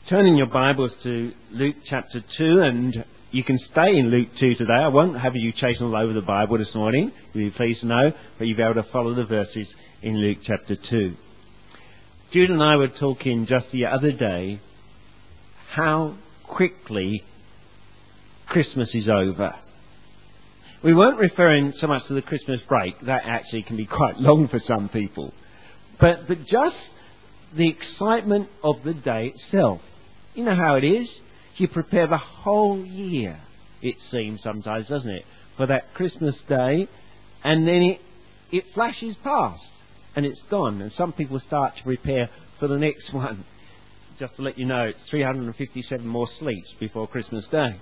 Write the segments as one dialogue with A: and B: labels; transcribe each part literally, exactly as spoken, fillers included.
A: Turn in your Bibles to Luke chapter two, and you can stay in Luke two today. I won't have you chasing all over the Bible this morning, you'll be pleased to know, but you'll be able to follow the verses in Luke chapter two. Jude and I were talking just the other day how quickly Christmas is over. We weren't referring so much to the Christmas break. That actually can be quite long for some people. But, but just the excitement of the day itself. You know how it is? You prepare the whole year, it seems sometimes, doesn't it, for that Christmas day, and then it, it flashes past, and it's gone. And some people start to prepare for the next one. Just to let you know, it's three hundred fifty-seven more sleeps before Christmas Day.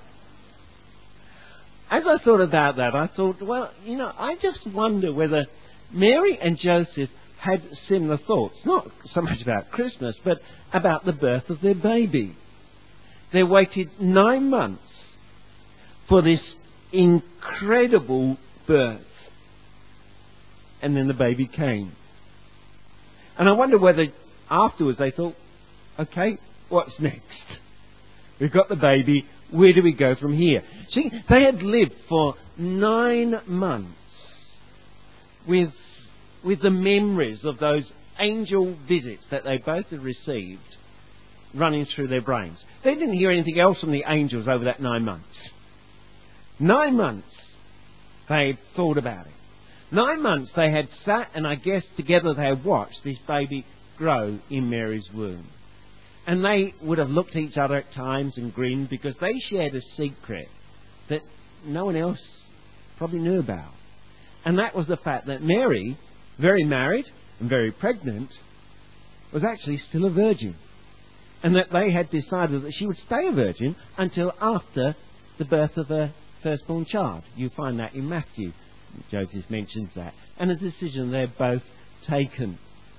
A: As I thought about that, I thought, well, you know, I just wonder whether Mary and Joseph had similar thoughts, not so much about Christmas, but about the birth of their baby. They waited nine months for this incredible birth. And then the baby came. And I wonder whether afterwards they thought, okay, what's next? We've got the baby, where do we go from here? See, they had lived for nine months with, with the memories of those angel visits that they both had received running through their brains. They didn't hear anything else from the angels over that nine months. Nine months they thought about it. Nine months they had sat, and I guess together they had watched this baby grow in Mary's womb. And they would have looked at each other at times and grinned because they shared a secret that no one else probably knew about. And that was the fact that Mary, very married and very pregnant, was actually still a virgin. And that they had decided that she would stay a virgin until after the birth of her firstborn child. You find that in Matthew. Joseph mentions that. And a decision they're both taken.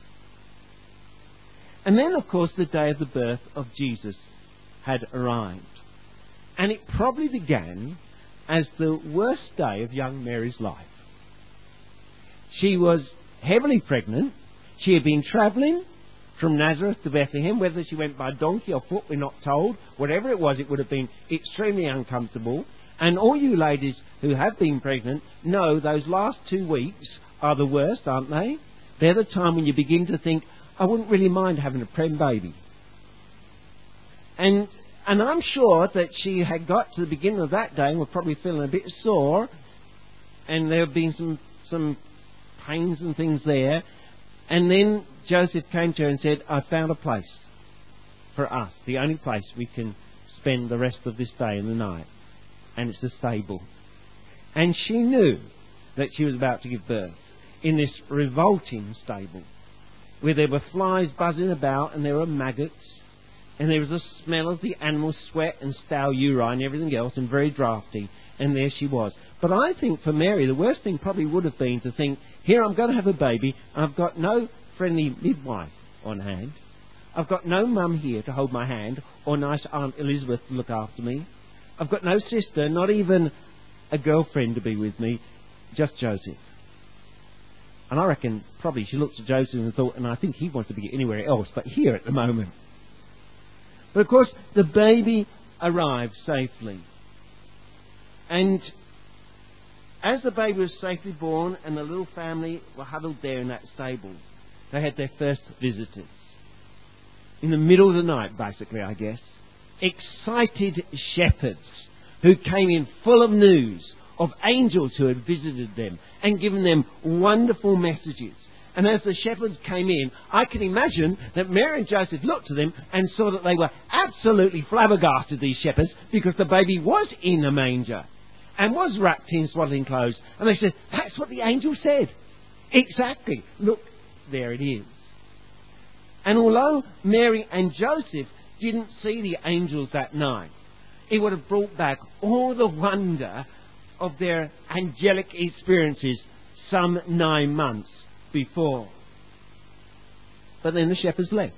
A: And then, of course, the day of the birth of Jesus had arrived. And it probably began as the worst day of young Mary's life. She was heavily pregnant. She had been travelling from Nazareth to Bethlehem. Whether she went by donkey or foot, we're not told. Whatever it was, it would have been extremely uncomfortable. And all you ladies who have been pregnant know those last two weeks are the worst, aren't they? They're the time when you begin to think, I wouldn't really mind having a prem baby. And and I'm sure that she had got to the beginning of that day and was probably feeling a bit sore. And there had been some, some pains and things there. And then Joseph came to her and said, I found a place for us, the only place we can spend the rest of this day and the night. And it's the stable. And she knew that she was about to give birth in this revolting stable, where there were flies buzzing about and there were maggots and there was a smell of the animal sweat and stale urine and everything else, and very drafty. And there she was. But I think for Mary, the worst thing probably would have been to think, here I'm going to have a baby. I've got no friendly midwife on hand. I've got no mum here to hold my hand, or nice Aunt Elizabeth to look after me. I've got no sister, not even a girlfriend to be with me, just Joseph. And I reckon probably she looked at Joseph and thought, and I think he wants to be anywhere else but here at the moment. But of course, the baby arrived safely. And as the baby was safely born and the little family were huddled there in that stable, they had their first visitors. In the middle of the night, basically, I guess. Excited shepherds who came in full of news of angels who had visited them and given them wonderful messages. And as the shepherds came in, I can imagine that Mary and Joseph looked to them and saw that they were absolutely flabbergasted, these shepherds, because the baby was in a manger and was wrapped in swaddling clothes. And they said, that's what the angel said. Exactly. Look, there it is. And although Mary and Joseph didn't see the angels that night, it would have brought back all the wonder of their angelic experiences some nine months before. But then the shepherds left.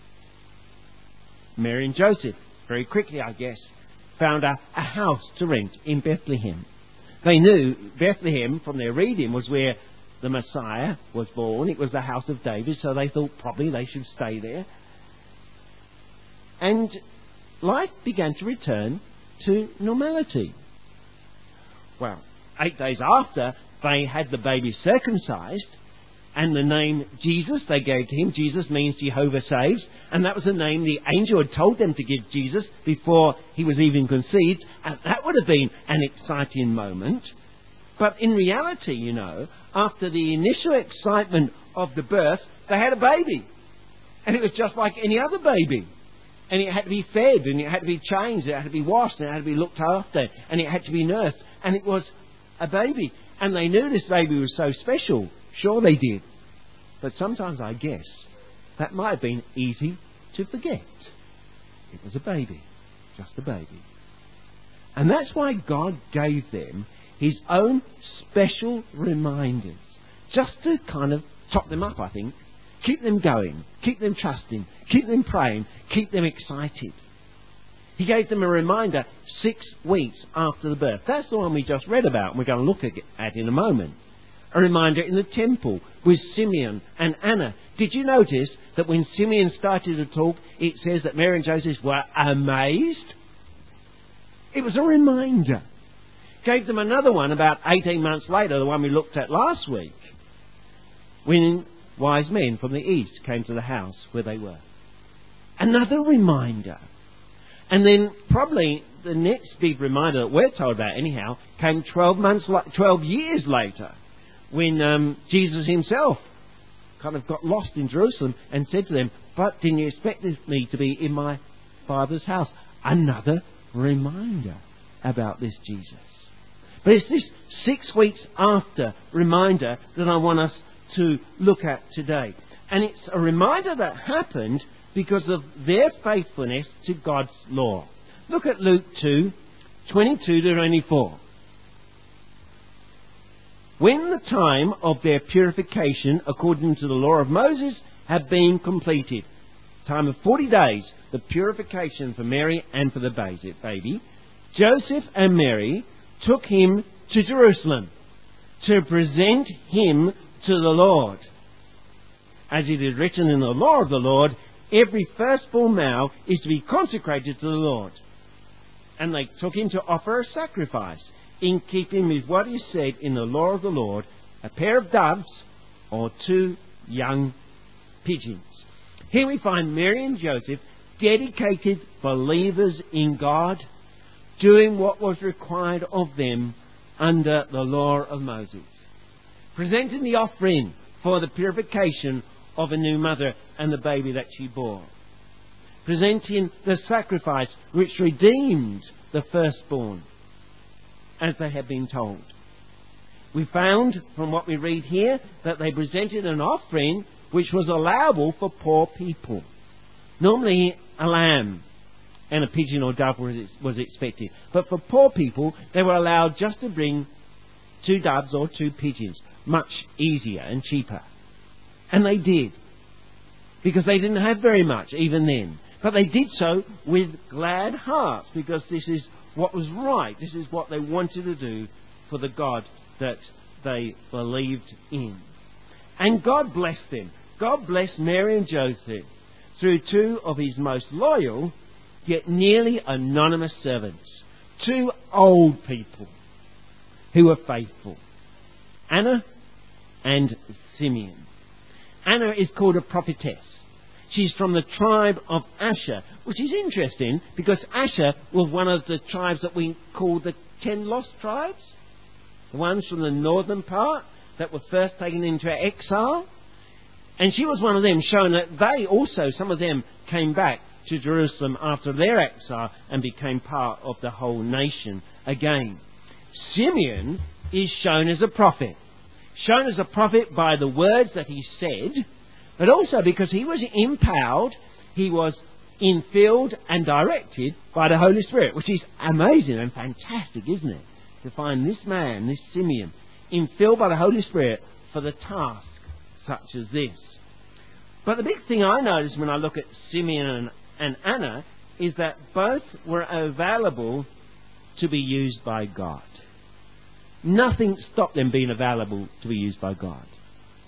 A: Mary and Joseph, very quickly I guess, found a, a house to rent in Bethlehem. They knew Bethlehem, from their reading, was where the Messiah was born. It was the house of David, so they thought probably they should stay there. and life began to return to normality. Well, eight days after, they had the baby circumcised, and the name Jesus they gave to him. Jesus means Jehovah saves, and that was the name the angel had told them to give Jesus before he was even conceived, and that would have been an exciting moment. But in reality, you know, after the initial excitement of the birth, they had a baby, and it was just like any other baby. And it had to be fed, and it had to be changed, it had to be washed, and it had to be looked after, and it had to be nursed, and it was a baby. And they knew this baby was so special. Sure they did. But sometimes I guess that might have been easy to forget. It was a baby. Just a baby. And that's why God gave them his own special reminders. Just to kind of top them up, I think. Keep them going. Keep them trusting. Keep them praying. Keep them excited. He gave them a reminder six weeks after the birth. That's the one we just read about and we're going to look at in a moment. A reminder in the temple with Simeon and Anna. Did you notice that when Simeon started to talk, it says that Mary and Joseph were amazed? It was a reminder. Gave them another one about eighteen months later, the one we looked at last week, when wise men from the east came to the house where they were. Another reminder. And then probably the next big reminder that we're told about anyhow came twelve months, twelve years later, when um, Jesus himself kind of got lost in Jerusalem and said to them, "But didn't you expect me to be in my Father's house?" Another reminder about this Jesus. But it's this six weeks after reminder that I want us to look at today. And it's a reminder that happened because of their faithfulness to God's law. Look at Luke two, twenty-two to twenty-four. When the time of their purification, according to the law of Moses, had been completed, time of forty days, the purification for Mary and for the baby, Joseph and Mary took him to Jerusalem to present him to the Lord. As it is written in the law of the Lord, every firstborn male is to be consecrated to the Lord. And they took him to offer a sacrifice, in keeping with what is said in the law of the Lord, a pair of doves or two young pigeons. Here we find Mary and Joseph, dedicated believers in God, doing what was required of them under the law of Moses. Presenting the offering for the purification of a new mother and the baby that she bore. Presenting the sacrifice which redeemed the firstborn, as they had been told. We found from what we read here that they presented an offering which was allowable for poor people. Normally a lamb and a pigeon or dove was expected. But for poor people, they were allowed just to bring two doves or two pigeons. Much easier and cheaper. And they did. Because they didn't have very much even then. But they did so with glad hearts, because this is what was right. This is what they wanted to do for the God that they believed in. And God blessed them. God blessed Mary and Joseph through two of his most loyal, yet nearly anonymous servants. Two old people who were faithful. Anna and Simeon. Anna is called a prophetess. She's from the tribe of Asher, which is interesting because Asher was one of the tribes that we call the ten lost tribes. The ones from the northern part that were first taken into exile. And she was one of them, showing that they also, some of them, came back to Jerusalem after their exile and became part of the whole nation again. Simeon is shown as a prophet. Shown as a prophet by the words that he said, but also because he was empowered, he was infilled and directed by the Holy Spirit, which is amazing and fantastic, isn't it? To find this man, this Simeon, infilled by the Holy Spirit for the task such as this. But the big thing I noticed when I look at Simeon and, and Anna is that both were available to be used by God. Nothing stopped them being available to be used by God.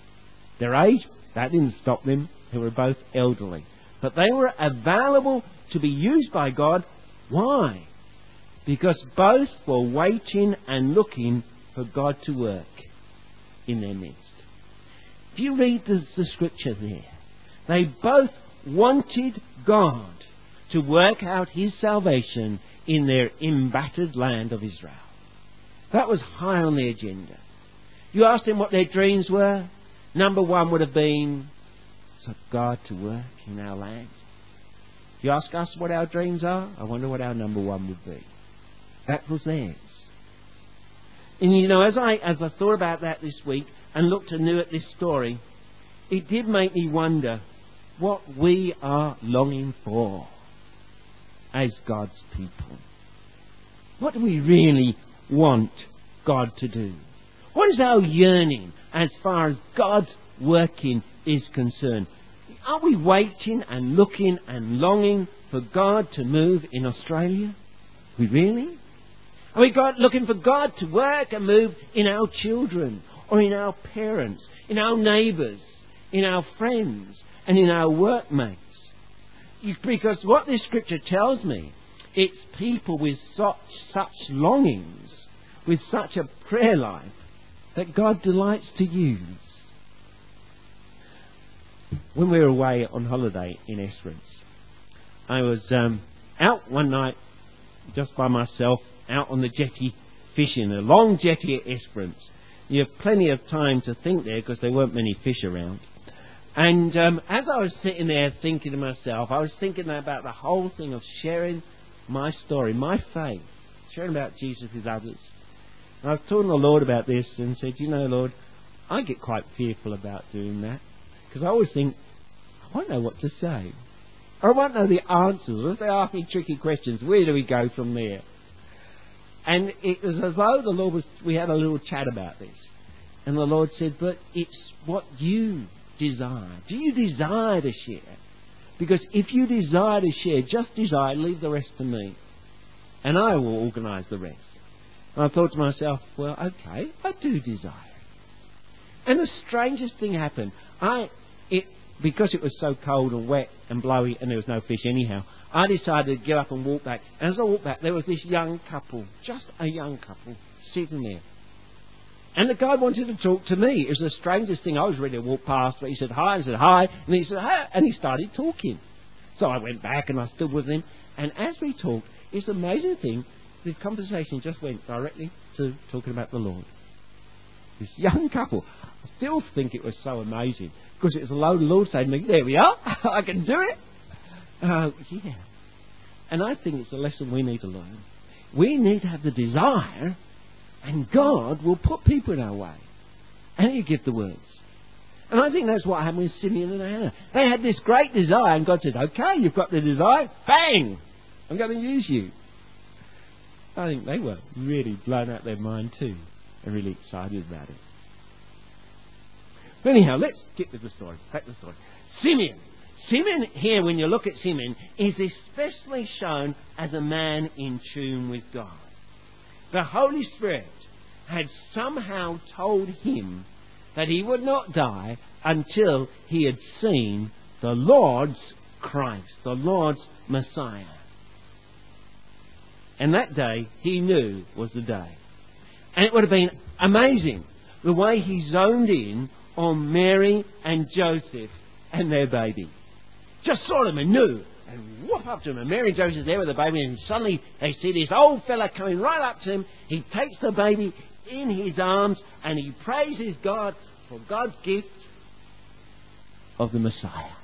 A: Their age, that didn't stop them. They were both elderly. But they were available to be used by God. Why? Because both were waiting and looking for God to work in their midst. If you read the, the scripture there, they both wanted God to work out His salvation in their embattered land of Israel. That was high on the agenda. You asked them what their dreams were. Number one would have been for God to work in our land. If you ask us what our dreams are, I wonder what our number one would be. That was theirs. And you know, as I as I thought about that this week and looked anew at this story, it did make me wonder what we are longing for as God's people. What do we really want God to do? What is our yearning as far as God's working is concerned? Are we waiting and looking and longing for God to move in Australia? Are we really? Are we God, looking for God to work and move in our children or in our parents, in our neighbours, in our friends and in our workmates? Because what this scripture tells me, it's people with such, such longings, with such a prayer life, that God delights to use. When we were away on holiday in Esperance, I was um, out one night just by myself, out on the jetty fishing, a long jetty at Esperance. You have plenty of time to think there because there weren't many fish around. And um, as I was sitting there thinking to myself, I was thinking about the whole thing of sharing my story, my faith, sharing about Jesus with others. And I was talking to the Lord about this and said, you know, Lord, I get quite fearful about doing that because I always think, I won't know what to say. Or I won't know the answers. If they ask me tricky questions, where do we go from there? And it was as though the Lord was, we had a little chat about this. And the Lord said, but it's what you desire. Do you desire to share? Because if you desire to share, just desire, leave the rest to me. And I will organise the rest. And I thought to myself, well, okay, I do desire. And the strangest thing happened. I, it, because it was so cold and wet and blowy and there was no fish anyhow, I decided to get up and walk back. And as I walked back, there was this young couple, just a young couple, sitting there. And the guy wanted to talk to me. It was the strangest thing. I was ready to walk past, but he said hi, and I said hi, and he said hi, and he started talking. So I went back and I stood with him, and as we talked, it's an amazing thing, the conversation just went directly to talking about the Lord. This young couple. I still think it was so amazing, because it was the Lord saying to me, there we are, I can do it. Uh, yeah. And I think it's a lesson we need to learn. We need to have the desire, and God will put people in our way. And He'll give the words. And I think that's what happened with Simeon and Hannah. They had this great desire, and God said, okay, you've got the desire, bang! I'm going to use you. I think they were really blown out their mind too, and really excited about it. But anyhow, let's get to the story. Back to the story. Simeon. Simeon here, when you look at Simeon, is especially shown as a man in tune with God. The Holy Spirit had somehow told him that he would not die until he had seen the Lord's Christ, the Lord's Messiah. And that day, he knew, was the day. And it would have been amazing the way he zoned in on Mary and Joseph and their baby. Just saw them and knew. And whoop up to him. And Mary and Joseph there with the baby. And suddenly they see this old fella coming right up to him. He takes the baby in his arms and he praises God for God's gift of the Messiah.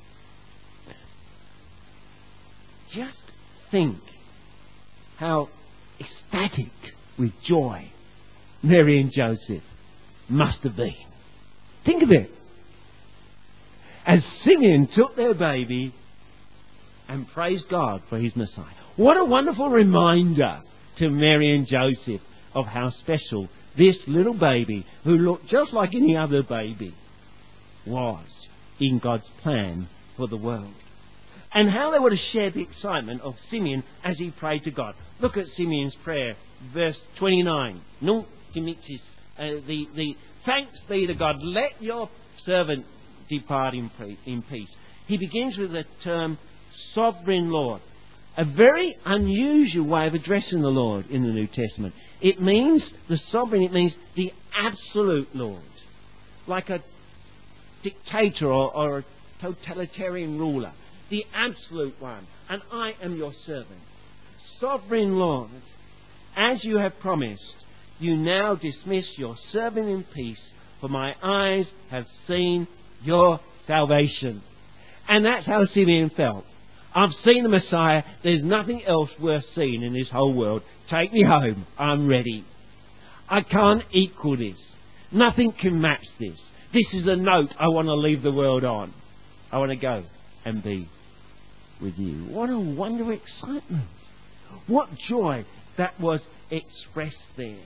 A: Just think how ecstatic with joy Mary and Joseph must have been. Think of it. As Simeon took their baby and praised God for his Messiah. What a wonderful reminder to Mary and Joseph of how special this little baby, who looked just like any other baby, was in God's plan for the world. And how they would have shared the excitement of Simeon as he prayed to God. Look at Simeon's prayer, verse twenty-nine. Nunc dimittis, uh, the, the thanks be to God, let your servant depart in, pre- in peace. He begins with the term sovereign Lord. A very unusual way of addressing the Lord in the New Testament. It means the sovereign, it means the absolute Lord. Like a dictator or, or a totalitarian ruler. The absolute one. And I am your servant. Sovereign Lord, as you have promised, you now dismiss your servant in peace, for my eyes have seen your salvation. And that's how Simeon felt. I've seen the Messiah. There's nothing else worth seeing in this whole world. Take me home. I'm ready. I can't equal this. Nothing can match this. This is a note I want to leave the world on. I want to go and be with you. What a wonder of excitement. What joy that was expressed there.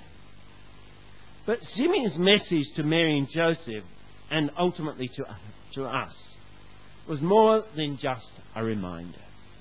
A: But Simeon's message to Mary and Joseph, and ultimately to, to us, was more than just a reminder.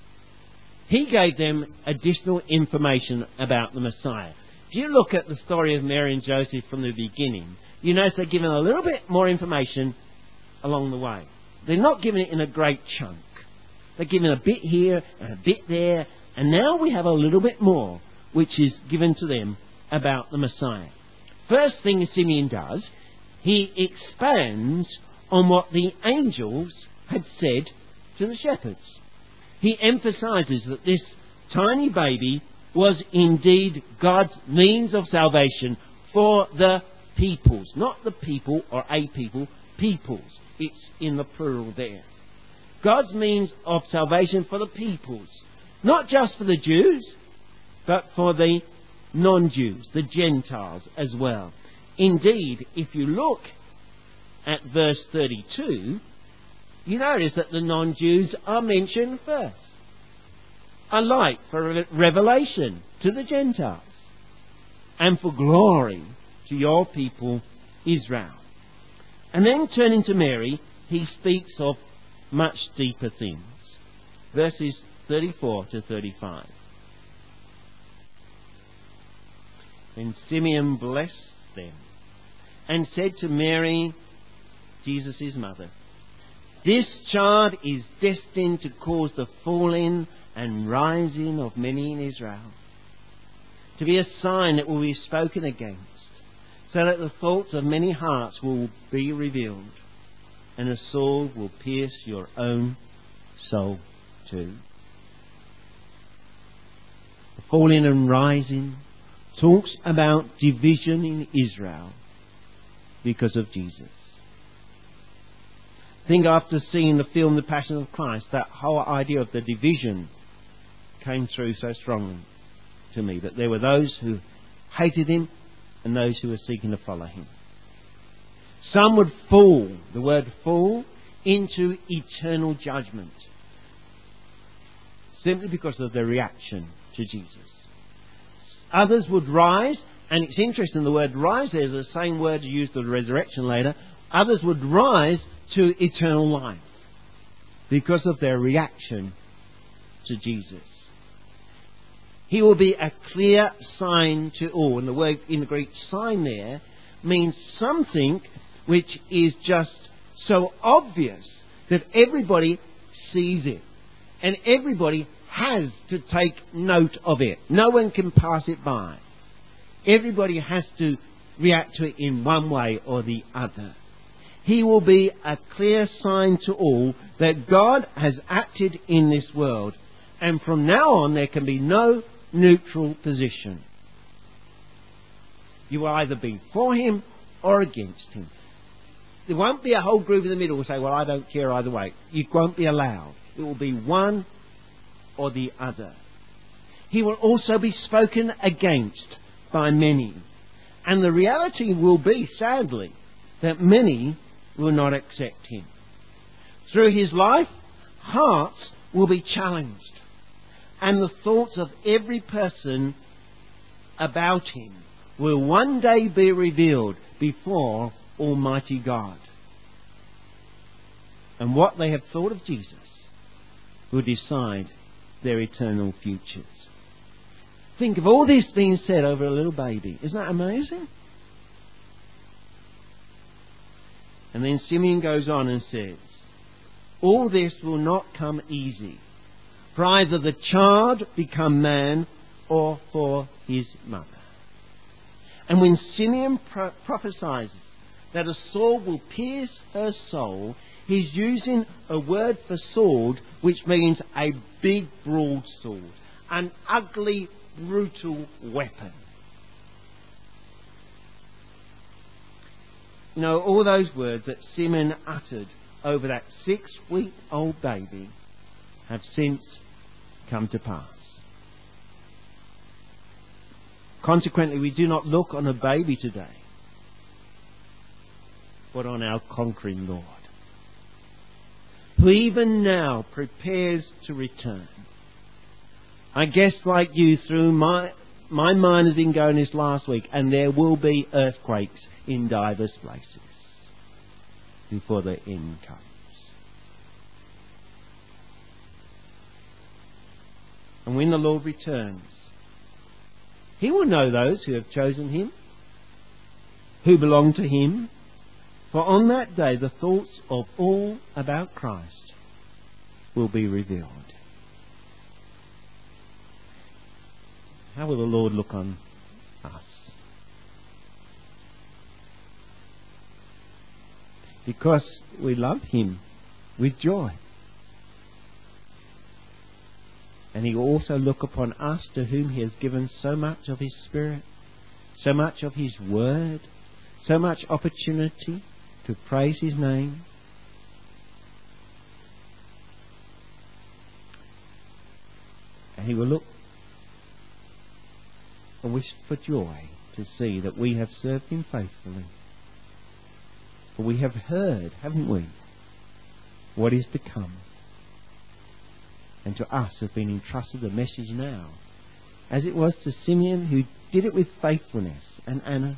A: He gave them additional information about the Messiah. If you look at the story of Mary and Joseph from the beginning, you notice they're given a little bit more information along the way. They're not given it in a great chunk. They're given a bit here and a bit there, and now we have a little bit more which is given to them about the Messiah. First thing Simeon does, he expands on what the angels had said to the shepherds. He emphasizes that this tiny baby was indeed God's means of salvation for the peoples. Not the people or a people, peoples. It's in the plural there. God's means of salvation for the peoples. Not just for the Jews, but for the non-Jews, the Gentiles as well. Indeed, if you look at verse thirty-two, you notice that the non-Jews are mentioned first. A light for revelation to the Gentiles and for glory to your people Israel. And then turning to Mary, he speaks of much deeper things. Verses thirty-four to thirty-five. Then Simeon blessed them and said to Mary, Jesus' mother, this child is destined to cause the falling and rising of many in Israel, to be a sign that will be spoken against, so that the thoughts of many hearts will be revealed, and a sword will pierce your own soul too. The falling and rising talks about division in Israel because of Jesus. I think after seeing the film The Passion of Christ, that whole idea of the division came through so strongly to me, that there were those who hated him and those who were seeking to follow him. Some would fall, the word fall, into eternal judgment simply because of their reaction to Jesus. Others would rise, and it's interesting, the word rise there is the same word used for the resurrection later. Others would rise to eternal life because of their reaction to Jesus. He will be a clear sign to all. And the word in the Greek, sign there, means something which is just so obvious that everybody sees it. And everybody has to take note of it. No one can pass it by. Everybody has to react to it in one way or the other. He will be a clear sign to all that God has acted in this world, and from now on there can be no neutral position. You will either be for him or against him. There won't be a whole group in the middle who say, well, I don't care either way. It won't be allowed. It will be one or the other. He will also be spoken against by many. And the reality will be, sadly, that many will not accept him. Through his life, hearts will be challenged, and the thoughts of every person about him will one day be revealed before Almighty God. And what they have thought of Jesus will decide their eternal futures. Think of all this being said over a little baby. Isn't that amazing? And then Simeon goes on and says, all this will not come easy. for either the child become man or for his mother. And when Simeon pro- prophesies that a sword will pierce her soul, he's using a word for sword which means a big broad sword, an ugly, brutal weapon. You know, all those words that Simeon uttered over that six-week-old baby have since come to pass. Consequently, we do not look on a baby today, but on our conquering Lord, who even now prepares to return. I guess like you, through my my mind has been going this last week, and there will be earthquakes in diverse places before the end comes. And when the Lord returns, He will know those who have chosen Him, who belong to Him. For on that day the thoughts of all about Christ will be revealed. How will the Lord look on us? Because we love Him with joy. And He will also look upon us, to whom He has given so much of His Spirit, so much of His Word, so much opportunity to praise His name. And He will look and wish for joy to see that we have served Him faithfully. For we have heard, haven't we, what is to come. And to us have been entrusted a message now, as it was to Simeon, who did it with faithfulness, and Anna,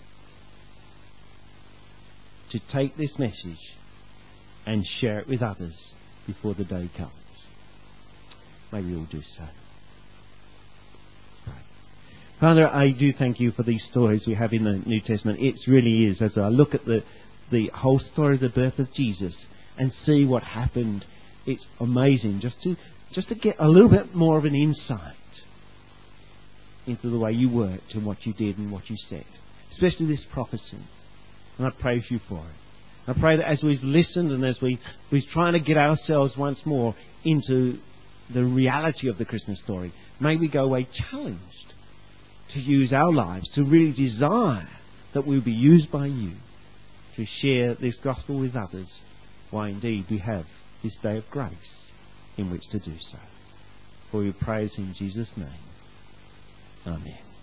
A: to take this message and share it with others before the day comes. May we all do so. Right. Father, I do thank You for these stories we have in the New Testament. It really is, as I look at the, the whole story of the birth of Jesus and see what happened, it's amazing just to just to get a little bit more of an insight into the way You worked and what You did and what You said, especially this prophecy. And I praise You for it. I pray that as we've listened and as we, we're trying to get ourselves once more into the reality of the Christmas story, may we go away challenged to use our lives, to really desire that we'll be used by You to share this gospel with others, why indeed we have this day of grace in which to do so. For We praise in Jesus' name. Amen.